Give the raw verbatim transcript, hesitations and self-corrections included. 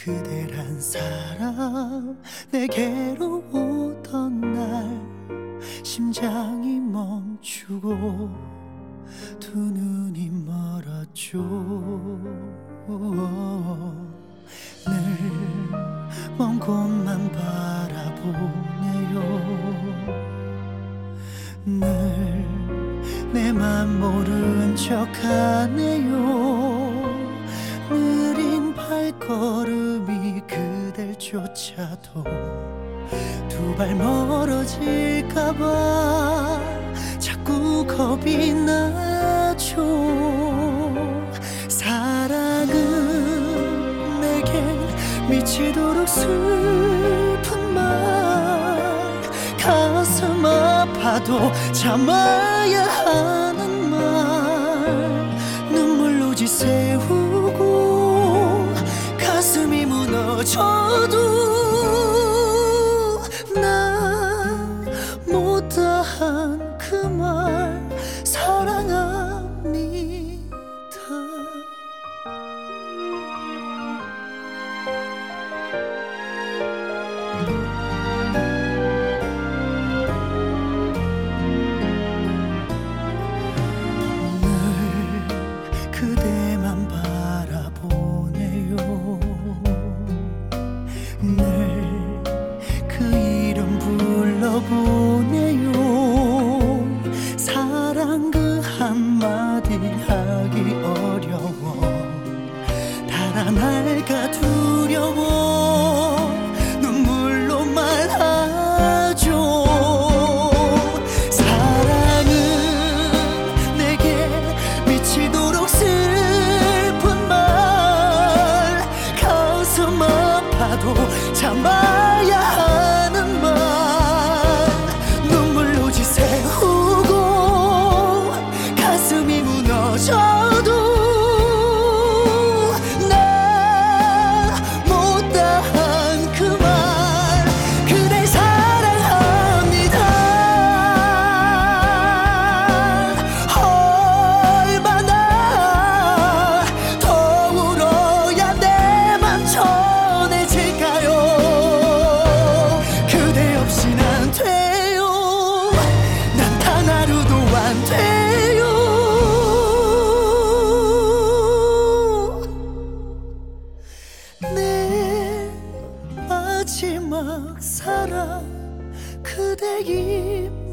그대란 사람 내게로 오던 날 심장이 멈추고 두 눈이 멀었죠. 늘 먼 곳만 바라보네요. 늘 내 맘 모른 척하네요. 느린 발걸음이 그댈 쫓아도 두 발 멀어질까봐 자꾸 겁이 나죠. 사랑은 내겐 미치도록 슬픈 말, 가슴 아파도 참아야 하는 말, 눈물로 지새우고 가슴이 무너져도 난 못다한 그 말 사랑합니다. 늘 그대만 바라보네요. 늘 그 이름 불러보네요. 사랑 그 한마디 하기 어려워, 달아날까 두려워 눈물로 말하죠. 사랑은 내게 미치도록 슬픈 말, 가슴 아파도 참아야 하는 말, 눈물로 지새우고 가슴이 무너져도 나 못다한 그 말, 그댈 사랑합니다. 얼마나 더 울어야 내 맘 전해질까요? 그대 없인 안 돼요. 난 단 하루도 안 돼요. 내 마지막 사랑 그대 입